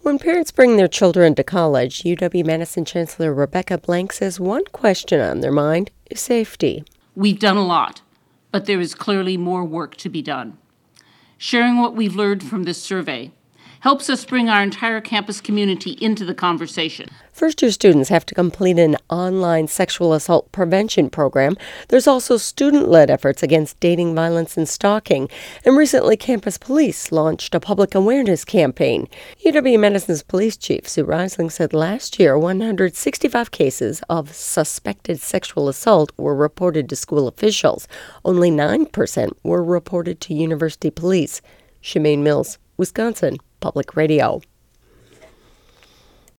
When parents bring their children to college, UW-Madison Chancellor Rebecca Blank says one question on their mind is safety. We've done a lot, but there is clearly more work to be done. Sharing what we've learned from this survey helps us bring our entire campus community into the conversation. First-year students have to complete an online sexual assault prevention program. There's also student-led efforts against dating violence and stalking. And recently, campus police launched a public awareness campaign. UW-Madison's police chief, Sue Reisling, said last year 165 cases of suspected sexual assault were reported to school officials. Only 9% were reported to university police. Shemaine Mills, Wisconsin Public Radio.